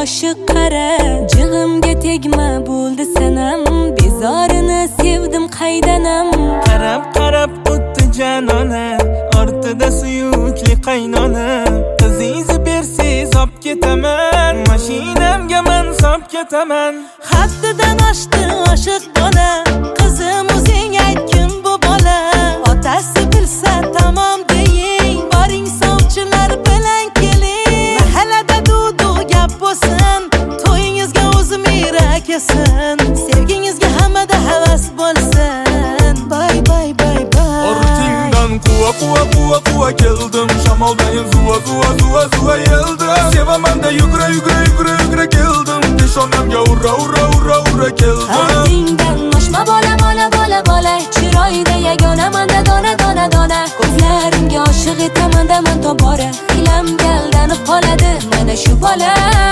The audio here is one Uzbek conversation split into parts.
oshiq qara, jig'imga tegma bo'ldi sanam, bezorini sevdim qaydanam. Qarab qarab o'tdi janona, ortida suyukli qaynona. Qizingizni bersiz olib ketaman, mashinamga men solib ketaman. Haddidan oshdi oshiq bola, qizim o'zing aytgin bu bola. Otasi bilsa tamom deying, boring sovchilar bilan keling. Mahallada dudu gap bo'lsin, to'yingizga o'zim irak esin, sevgingizga hammada havas bo'lsin. Bay bay bay bay. Ortingdan quva quva quva quva keldim, shamoldayin zuva zuva zuva zuva yeldim. Sevaman da yugra yugra yugra yugra keldim, peshonamga urra urra urra urra keldim. Ortingdan oshma bola bola bola bola, chiroyda yagona manda dona dona dona. Ko'zlarimga oshiq etaman daman tobora, ilamga aldanib qoladi mana shu bola.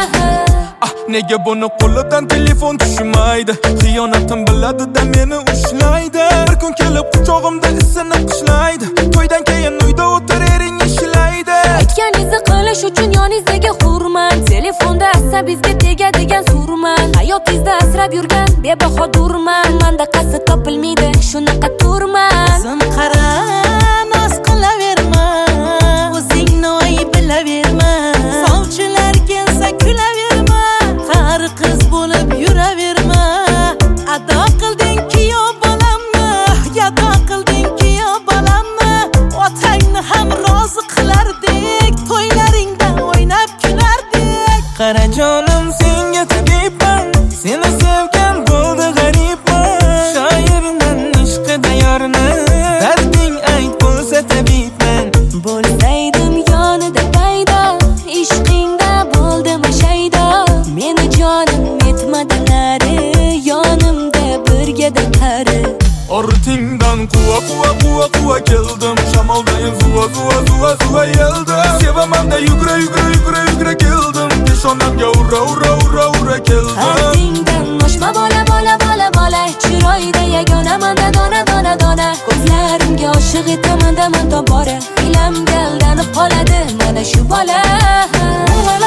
Nega buni qo'lidan telefon tushmaydi? Xiyonatim biladi-da meni ushlaydi. Bir kun kelib quchog'imda isini qishlaydi. To'ydan keyin uyda o'tirering ishlaydi. Aytganingizni qilish uchun yoningizdagi hurmat, telefonda asabingizga tegadigan surman. Hayotingizda asrab yurgan bebahodurman, menda qasd topilmaydi shunaqa turman. Qizim qara, noz qilaverma, o'zingni oy bilaverma. Sovchilar kelsa kulaverma, qari qiz bo'lib yuraverma. Ado qilding-ki yo bolamni, yado qilding-ki yo bolamni. Otangni ham rozi qilardik, to'ylaringda o'ynab kulardik. Qara jonim, senga tabibman, seni sevgan bo'ldi g'aribman. Shoirman ishqida yorni, darding ayt bo'lsa tabibman. Bo'lsaydim yonida paydo, ishqingda bo'ldim shaydo. Meni jonim yetmadi nari, yonimda birgada qari. Ortingdan quva quva quva quva keldim, shamoldayin zuva zuva zuva zuva yeldim. Sevaman da yugra yugra yugra yugra keldim, peshonamga urra urra urra urra keldim. Ortingdan oshma bola bola bola bola, chiroyda yagona manda dona dona dona. Ko'zlarimga oshiq etaman daman tobora, ilamga aldanib qoladi mana shu bola.